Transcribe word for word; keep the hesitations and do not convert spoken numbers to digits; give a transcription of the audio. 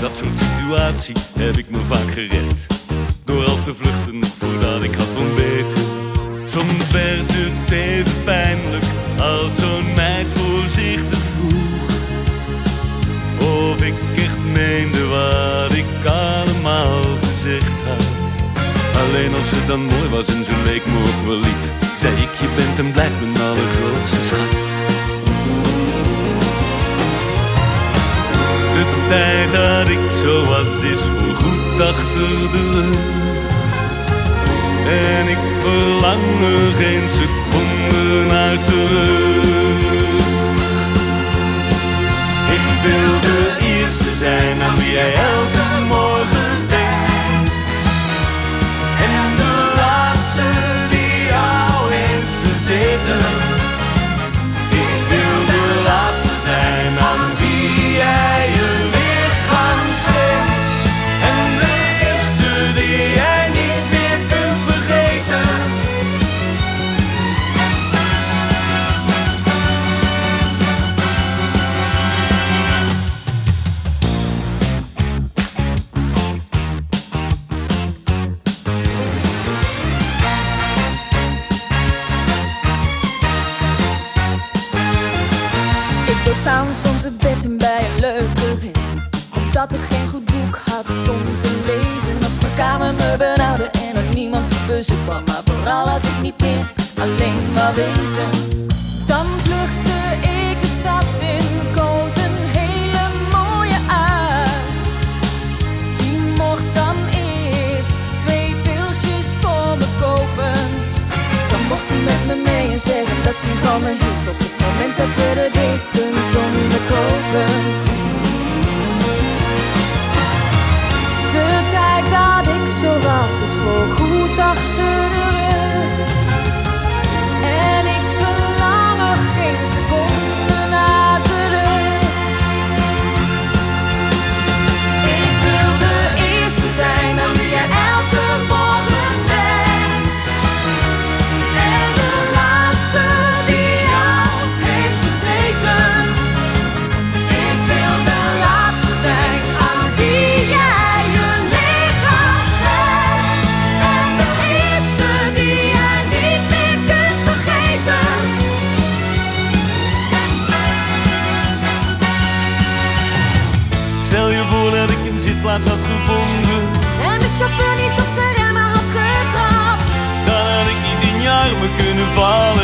dat soort situatie heb ik me vaak gered, door al te vluchten voordat ik had ontbeten. Soms werd het even pijnlijk als zo'n meid voorzichtig vroeg of ik echt meende wat ik allemaal gezegd had. Alleen als ze dan mooi was en ze leek me ook wel lief, zei ik: je bent en blijft mijn allergrootste schat. De tijd dat ik zo was is voorgoed achter de rug, en ik verlang er geen seconde naar terug. Ik wil de eerste zijn aan wie jij elke morgen denkt, en de laatste die jou heeft bezeten. Ik wil de laatste zijn aan wie jij je lichaam schenkt, en de eerste die jij niet meer kunt vergeten. Ik bleef s'avonds soms het bed in bij een leuke vent, omdat er geen goed boek had om te lezen. Als mijn kamer me benauwde en er niemand te bezoek kwam, maar vooral als ik niet meer alleen wou wezen. Dan vluchtte ik de stad in, koos een hele mooie uit. Die mocht dan eerst twee pilsjes voor me kopen. Dan mocht hij met me mee en zeggen dat hij van me hield, op het moment dat we de dekens onderkopen. De tijd dat ik zo was is voorgoed achter de rug, en ik verlang er geen seconde naar terug. Ik wil de eerste zijn aan wie jij elke morgen denkt, en de laatste die jou heeft bezeten. Ik wil de laatste zijn aan wie jij je lichaam schenkt, en de eerste die jij niet meer kunt vergeten. Stel je voor dat ik een zitplaats had gevonden, En de chauffeur niet op zijn remmen had getrapt, dan had ik niet in je armen kunnen vallen.